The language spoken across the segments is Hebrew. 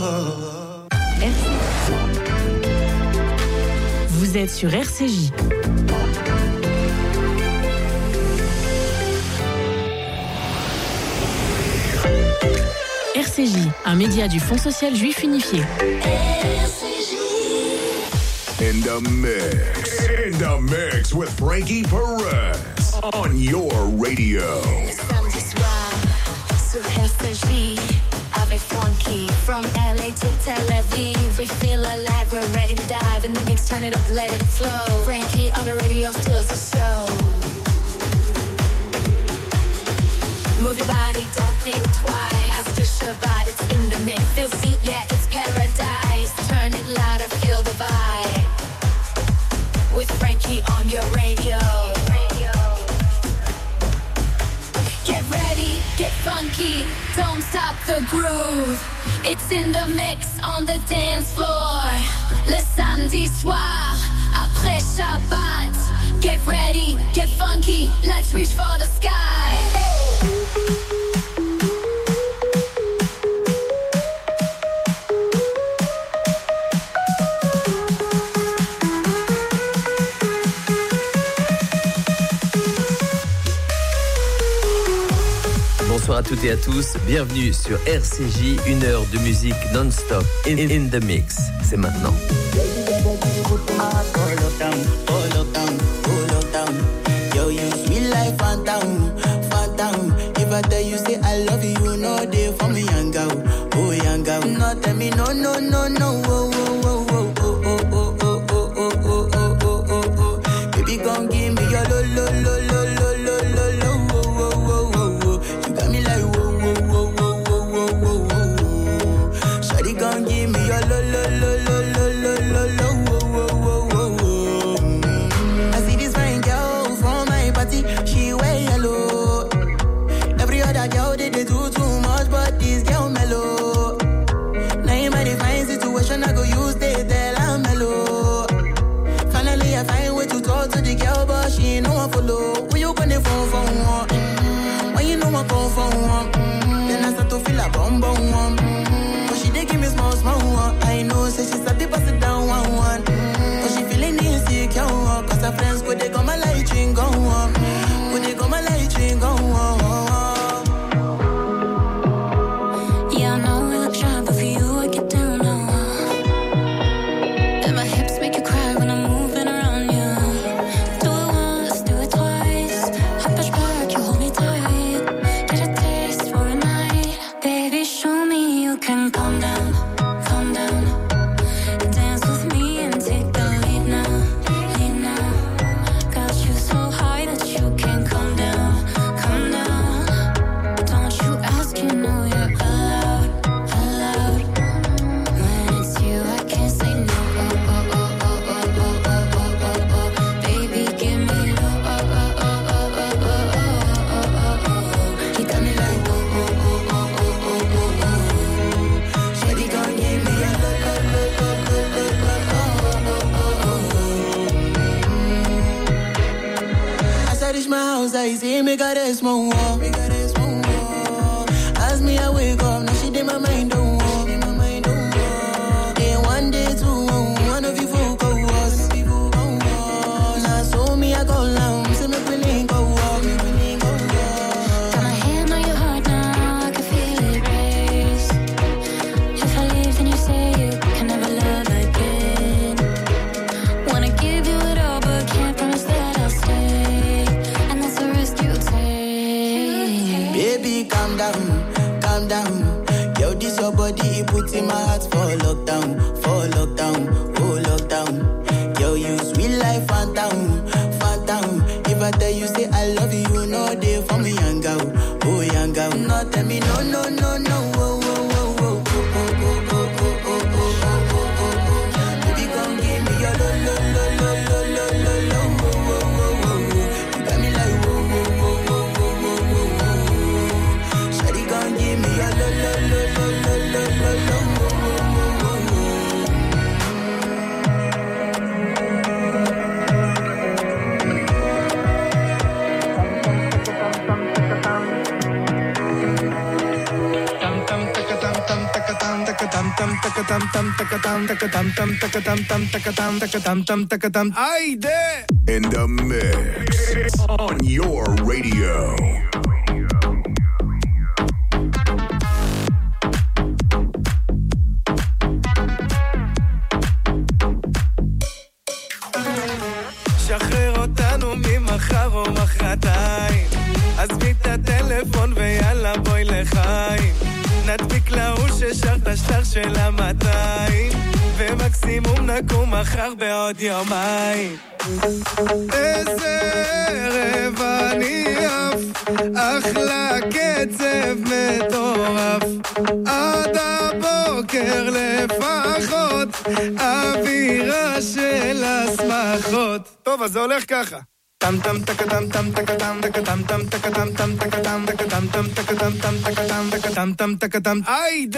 Vous êtes sur RCJ. RCJ, un média du Fonds social juif unifié. In the mix with Frankie Perez on your radio. Samedi soir sur RCJ avec Frankie from LA to Tel Aviv. We feel alive, we're ready to dive in the mix, turn it up, let it flow. Frankie on the radio steals the show. Move your body, don't think twice. After Shabbat, it's in the mix. Feel sweet, yeah, it's paradise. Turn it louder, feel the vibe. With Frankie on your radio. Get ready, get funky, don't stop the groove. It's in the mix on the dance floor. Le samedi soir, après Shabbat. Get ready, get funky, let's reach for the sky. Bonsoir à toutes et à tous, bienvenue sur RCJ, une heure de musique non-stop, in the mix, c'est maintenant. Yo, you sweet life, phantom, phantom. If I tell you say I love you, no day for me, young girl, oh young girl. No tell me no, no, no, no, oh, oh, oh, oh, oh, oh, oh, oh, oh, oh, oh, oh, oh, oh. Baby, gon' give me your lo, lo, lo, lo, lo, lo, lo, lo, oh, oh, oh, oh, oh. You got me like whoa, whoa, whoa, whoa, whoa, whoa, whoa, whoa. Shawty gon' give me your lo, lo, lo, lo, lo, lo, lo, lo, oh, oh, oh, oh. I see this fine girl from my party, she wear yellow. Every other girl they do too much, but this girl mellow. Now in my divine situation, I go use they tell I'm mellow. Finally, I find way to talk to the girl, but she ain't no one follow. Who you gonna phone for one? When you know I come for one, then I start to feel a bum bum one. But she dey give me small small one. I know, say she's a pass it down one one. But she feeling insecure, cause her friends go they come my light ring go on. Go they come my light ring go on. Yeah, I know we look shy, but for you I get down low. And my hips make you cry when I'm moving around you. Do it once, do it twice. I push back, you hold me tight. Get a taste for a night. Baby, show me you can calm down, calm down. Dance with me and take the lead now, lead now. Got you so high that you can't come down, come down. Don't you ask, you know you're allowed, allowed. When it's you, I can't say no. Oh, oh, oh, oh, oh, oh, oh, oh, oh, oh. Baby, give me low. Oh, oh, oh, oh, oh, oh, oh, oh, oh, oh. You got me like oh, oh, oh, oh, oh, oh, oh, oh. Shawty gon' give me a lo lo lo lo lo lo lo oh oh oh oh. As I reach my house, I see me got a small wall. As me I wake up, now she did my mind don't walk. Then one day two, one of you folk go was. Now so me I go down, see me feeling go walk. Got my hand on your heart now, I can feel it race. If I leave, then you say you can never love again. Wanna give you it all, but can't promise that I'll stay. And that's the risk you take. Baby, calm down, calm down. Yo, this your body, it puts in my heart for lockdown, oh lockdown. Yo, you sweet life, phantom, phantom. If I tell you say I love you, no day for me, young girl, oh young girl. No, tell me no, no, no, no, oh, oh, oh, oh, oh, oh, oh, oh, oh, oh, oh, oh, oh. Baby, come give me your lo, lo, lo, lo, lo, lo, lo, lo, oh, oh, oh, oh. You got me like whoa, whoa, whoa, whoa, whoa, whoa, whoa, whoa. Shawty, come give me your lo, lo, lo, lo, lo, lo, lo, lo, oh, oh, oh, oh, oh. In the mix on your radio. שחרר אותנו ממחר או מחרתיים, עזבי את הטלפון ויאללה בואי לחיים, נדביק להוא ששר את השטר של 200, ומקסימום נקום מחר בעוד יומיים. איזה ערב אני אף, אחלה קצב מטורף, עד הבוקר לפחות, אווירה של השמחות. טוב, אז זה הולך ככה. טם טם טקטם טם טקטם טקטם טם טקטם טם טקטם טקטם טם טקטם טם טקטם טקטם טם טקטם היידה.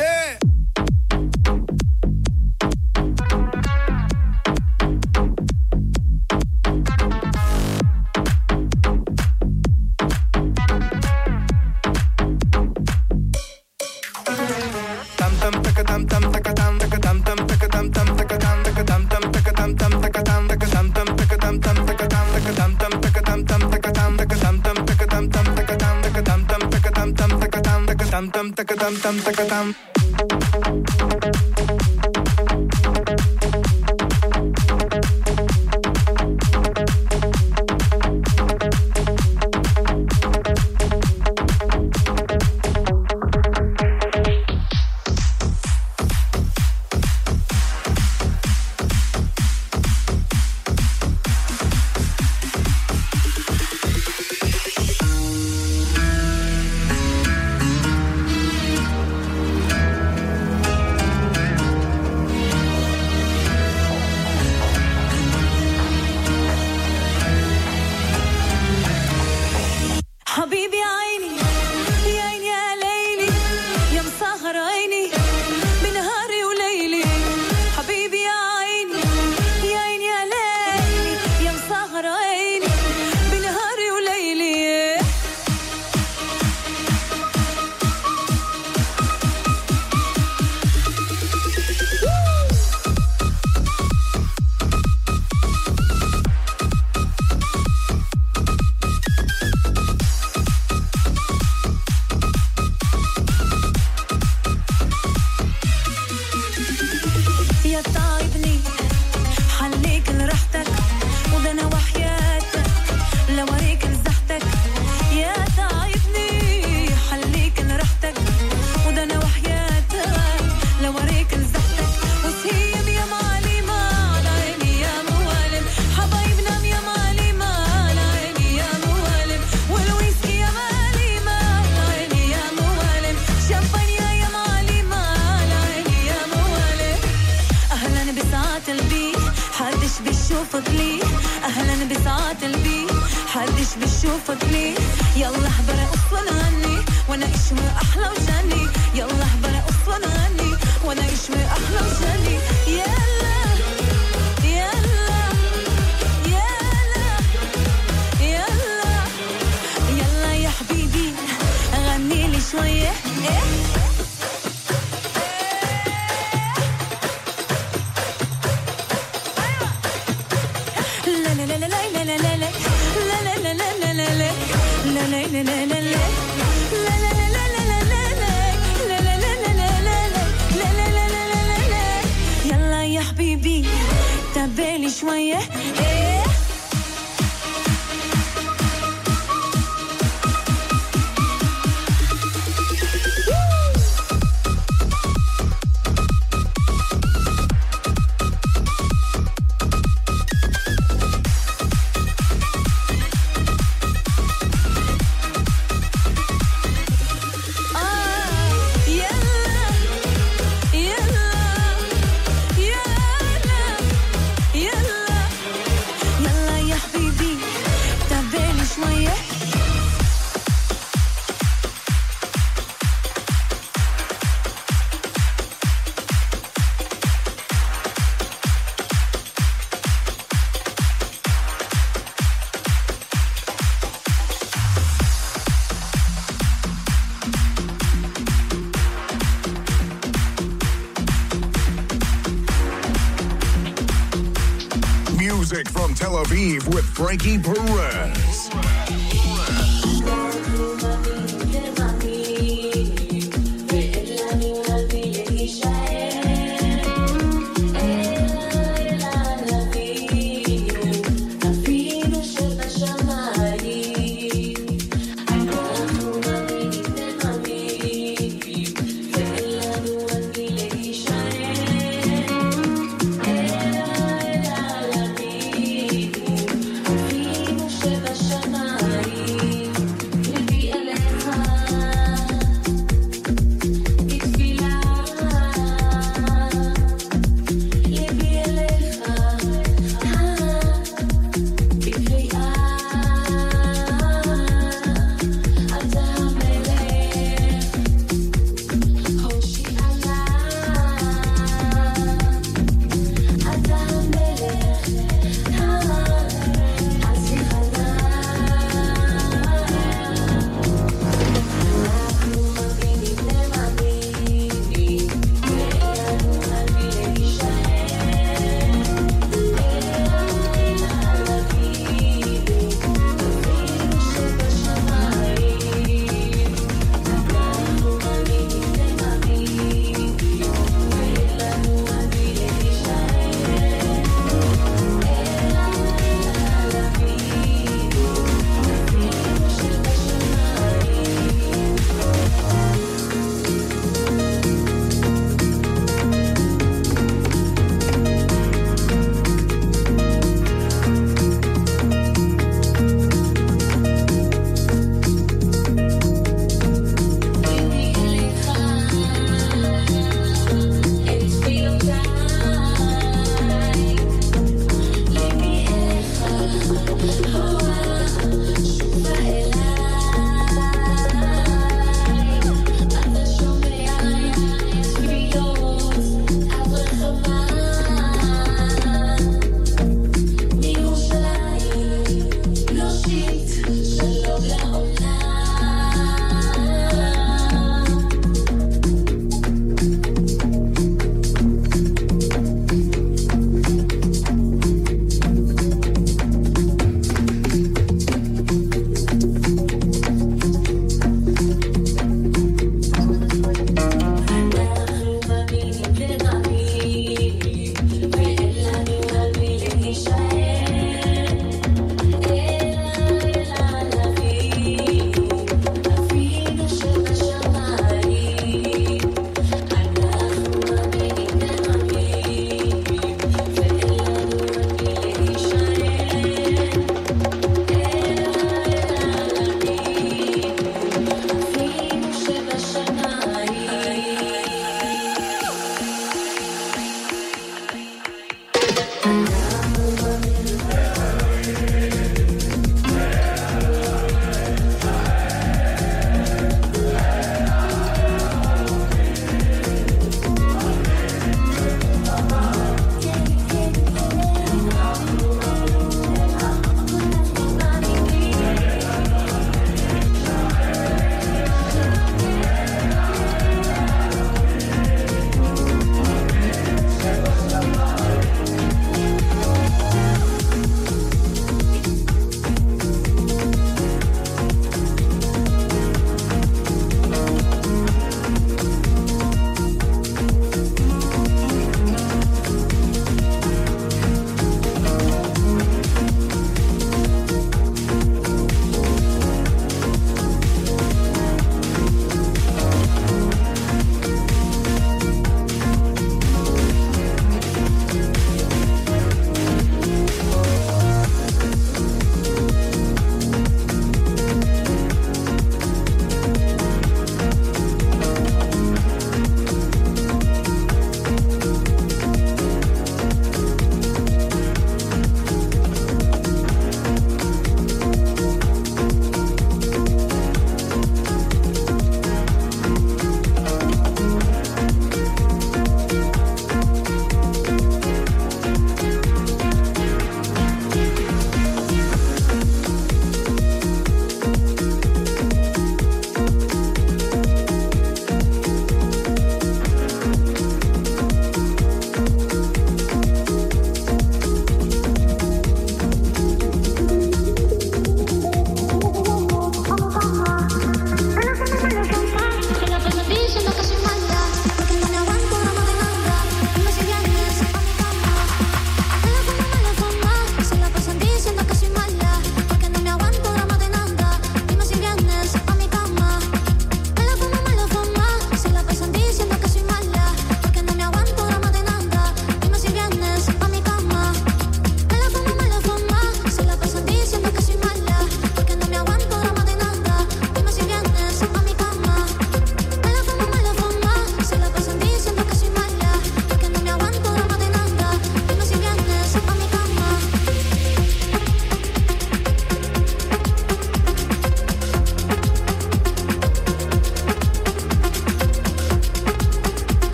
music from Tel Aviv with Frankie Perez.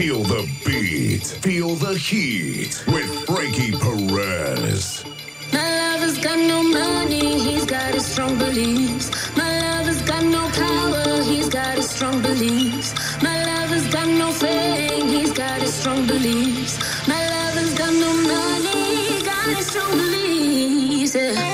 Feel the beat, feel the heat with Frankie Perez. My lover's got no money, he's got his strong beliefs. My lover's got no power, he's got his strong beliefs. My lover's got no fame, he's got his strong beliefs. My lover's got no money, got his strong beliefs. Yeah.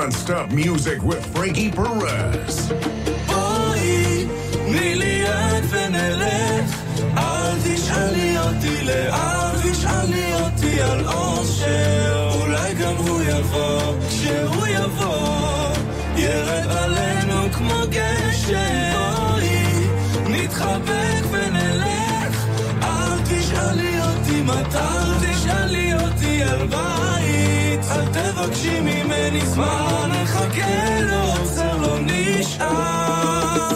non-stop music with Frankie Perez. בואי, תני לי יד ונלך, אל תשאלי אותי לאן, תשאלי אותי על אושר, אולי גם הוא יבוא, כשהוא יבוא, ירד עלינו כמו גשם. בואי, נתחבק ונלך, אל תשאלי אותי מתי, תשאלי אותי על בית, אל תבקשי ממני זמן, נחכה לו, עוצר לא נשאר.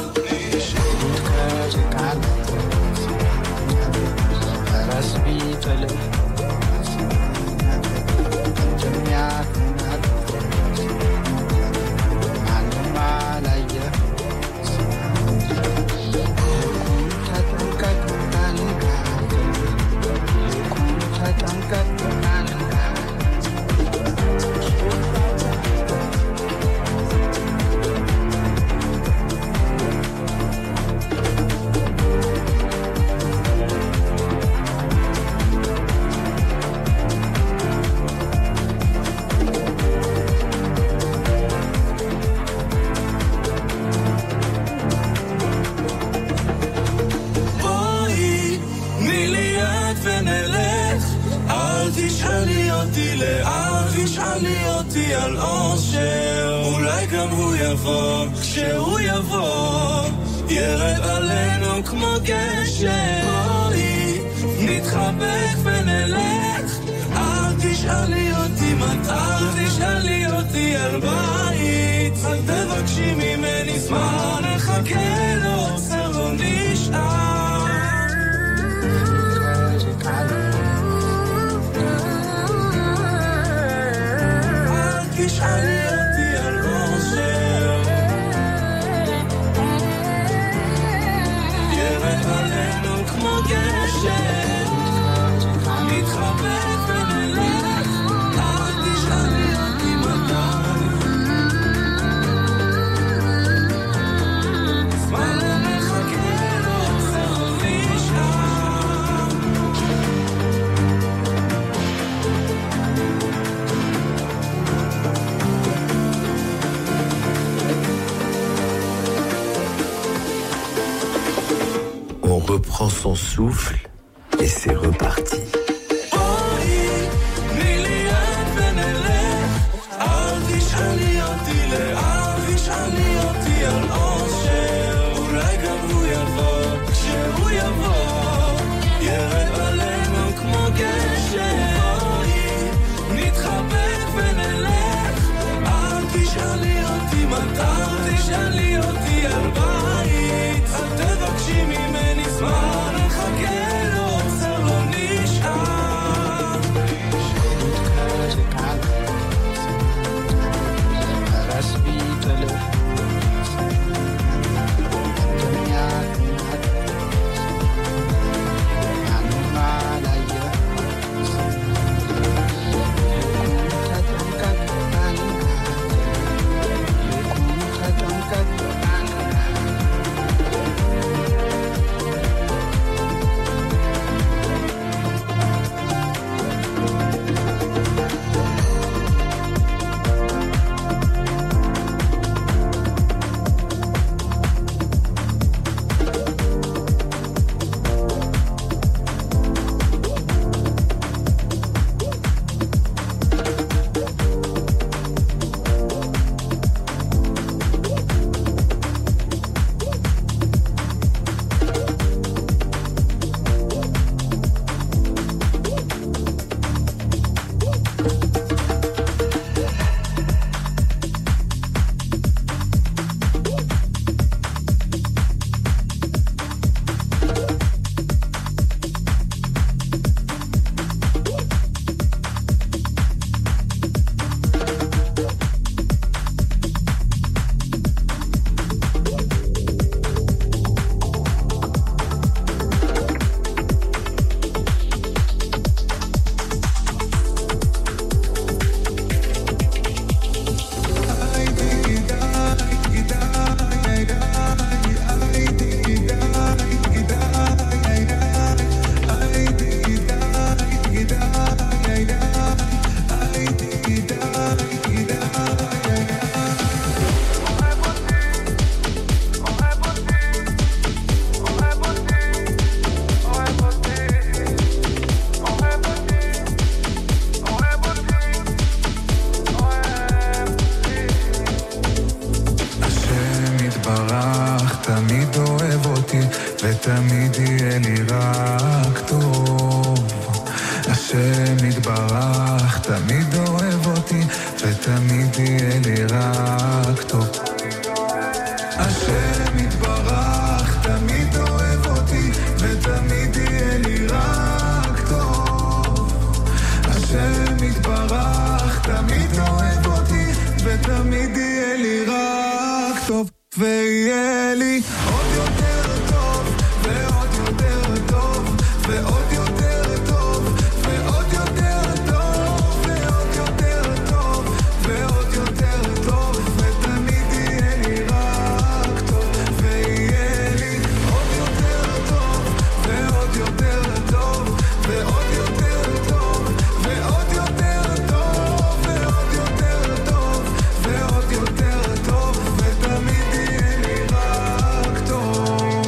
על אושר, אולי גם הוא יבוא, כשהוא יבוא, ירד עלינו כמו גשם. בואי, נתחבק ונלך, אל תשאלי אותי מתי, תשאלי אותי על בית, אל תבקשי ממני זמן, נחכה לו, עוצר לא נשאר. תשאלי אותי על אושר, ירד עלינו כמו גשם, נתחבק ונלך, אל תשאלי אותי מתי, זמן לא מחכה לו, עוצר לא נשאר. On reprend son souffle et c'est reparti. תשאלי אותי על בית, אל תבקשי ממני זמן, נחכה לו, עוצר לא נשאר. תמיד אוהב אותי, ותמיד יהיה לי רק טוב. השם יתברך, תמיד אוהב אותי, ותמיד יהיה לי רק טוב. השם יתברך, תמיד אוהב אותי, ותמיד יהיה לי רק טוב. השם יתברך, תמיד אוהב אותי, ותמיד יהיה לי רק טוב. ויהיה לי עוד יותר טוב, ועוד יותר טוב, ועוד יותר טוב, ועוד יותר טוב, ועוד יותר טוב, ועוד יותר טוב, ותמיד יהיה לי רק טוב. ויהיה לי עוד יותר טוב, ועוד יותר טוב, ועוד יותר טוב, ועוד יותר טוב, ועוד יותר טוב, ועוד יותר טוב, ותמיד יהיה לי רק טוב.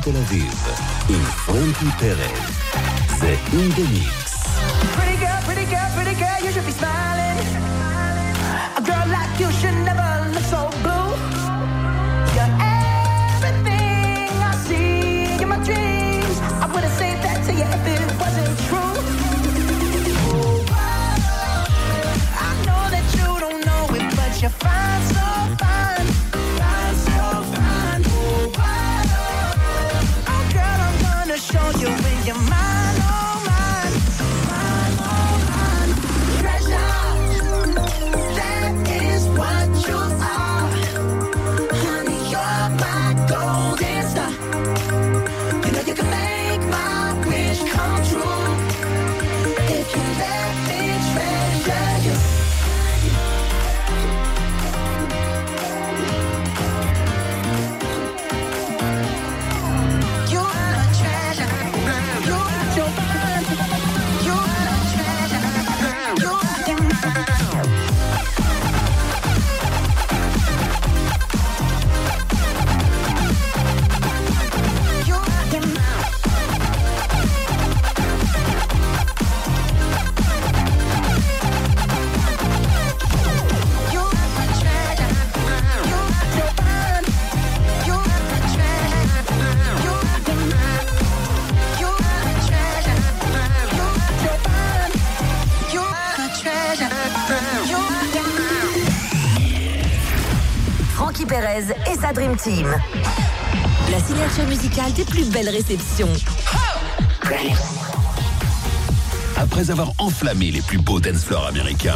Tel Aviv, עם פרנקי פרז. זה In The Mix. Pretty girl, you should be smiling. A girl like you should never look so blue. You're everything I see in my dreams. I wouldn't say that to you if it wasn't true. I know that you don't know it, but you're fine, so fine. Fine, so fine. Oh girl, I'm gonna show you in your mind, oh mine. Mine, oh mine. Treasure, that is what you are. Honey, you're my golden star. You know you can make my wish come true. If you let me treasure you. You are a treasure. You are your mind. You are a treasure. You are your mind. You are your mind. You are a treasure. You are your mind. You are a treasure. You are your mind. You are a treasure. You are your mind. You are a treasure. You are your mind. Frankie Perez et sa Dream Team. La signature musicale des plus belles réceptions. Après avoir enflammé les plus beaux dance floors américains,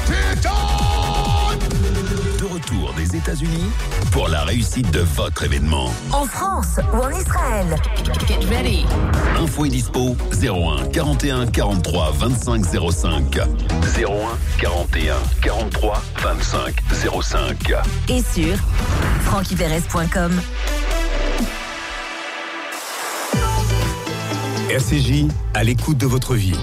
de retour des États-Unis pour la réussite de votre événement. En France ou en Israël. Get ready. Info et dispo 01 41 43 25 05. 01 41 43 25 05. Et sur frankieperez.com. RCJ, à l'écoute de votre vie.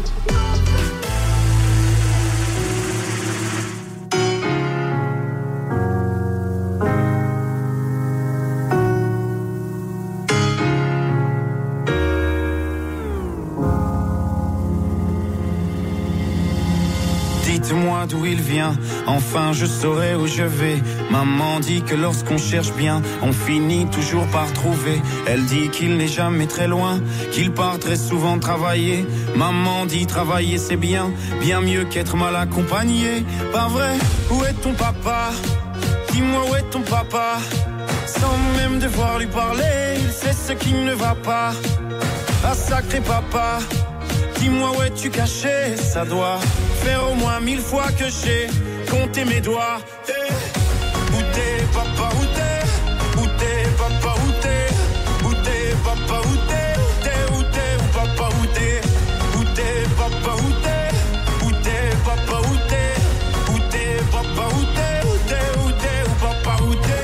Dites-moi d'où il vient, enfin je saurai où je vais. Maman dit que lorsqu'on cherche bien, on finit toujours par trouver. Elle dit qu'il n'est jamais très loin, qu'il part très souvent travailler. Maman dit travailler c'est bien, bien mieux qu'être mal accompagné. Pas vrai, où est ton papa? Dis-moi où est ton papa? Sans même devoir lui parler, il sait ce qui ne va pas. Ah sacré papa, dis-moi où es-tu caché? Ça doit faire au moins 1000 fois que j'ai compté mes doigts. Hey. Où t'es papa, où t'es? Où t'es papa, où t'es? Où t'es papa, où t'es? Où t'es, où t'es, où papa, où t'es? Où t'es papa, où t'es? Où t'es papa, où t'es? Où t'es papa, où t'es? Où t'es, où t'es, où papa, où t'es?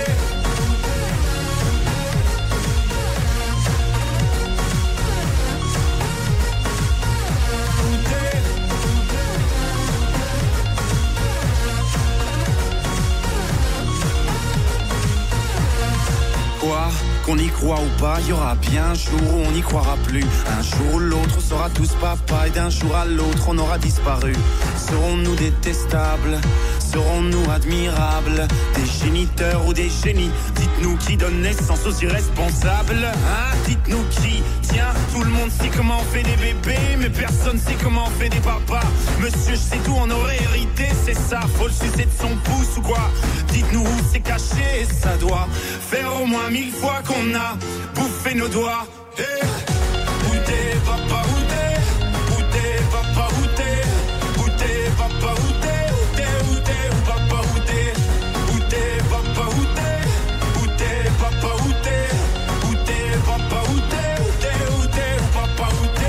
Quoi, qu'on y croit ou pas, il y aura bien un jour où on n'y croira plus. Un jour ou l'autre, on sera tous papa et d'un jour à l'autre, on aura disparu. Serons-nous détestables? Serons-nous admirables? Des géniteurs ou des génies? Dites-nous qui donne naissance aux irresponsables, hein? Dites-nous qui? Tiens, tout le monde sait comment on fait des bébés, mais personne sait comment on fait des papas. Monsieur, je sais tout, on aurait hérité, c'est ça. Faut le sucer de son pouce ou quoi? Dites-nous où c'est caché, ça doit faire au moins 1000 fois qu'on a bouffé nos doigts. Hey. Où t'es papa, où t'es? Où t'es papa, où t'es? Où t'es papa, où t'es? Où t'es, où papa, où t'es? Où t'es papa, où t'es? Où t'es papa, où t'es? Où t'es papa, où t'es? Où t'es, où t'es, où papa, où t'es?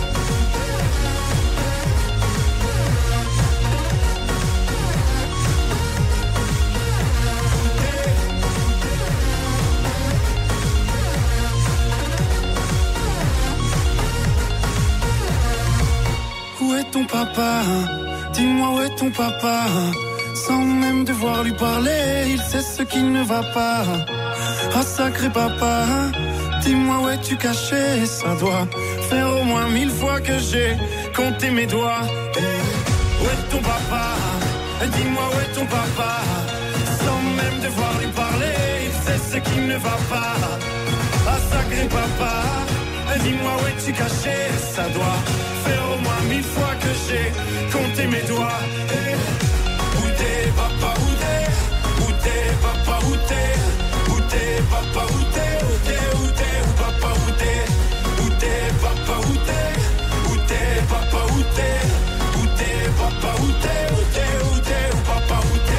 Où est ton papa? Dis-moi où est ton papa? Sans même devoir lui parler, il sait ce qui ne va pas. Ah sacré papa, Dis-moi où es-tu caché, ça doit faire au moins 1000 fois que j'ai compté mes doigts. Où est ton papa? Dis-moi où est ton papa? Sans même devoir lui parler, il sait ce qui ne va pas. Ah sacré papa, dis-moi où es-tu caché, ça doit faire au moins 1000 fois que j'ai compté mes doigts. Où t'es papa, où t'es? Où t'es papa, où t'es? Où t'es papa, où t'es? Où t'es, où t'es, où papa, où t'es? Où t'es papa, où t'es? Où t'es papa, où t'es? Où t'es papa, où t'es? Où t'es, où t'es, où papa, où t'es?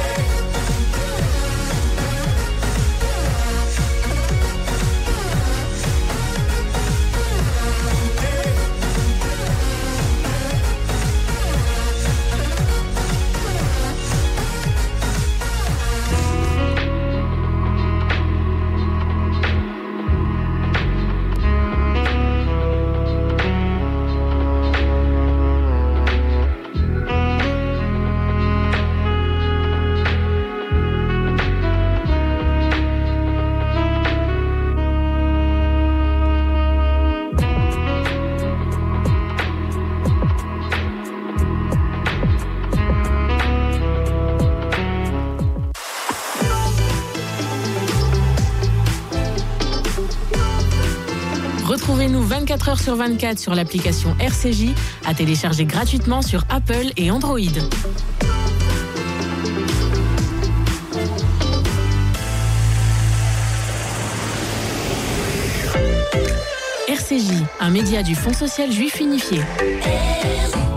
Retrouvez-nous 24 heures sur 24 sur l'application RCJ, à télécharger gratuitement sur Apple et Android. RCJ, un média du Fonds social juif unifié.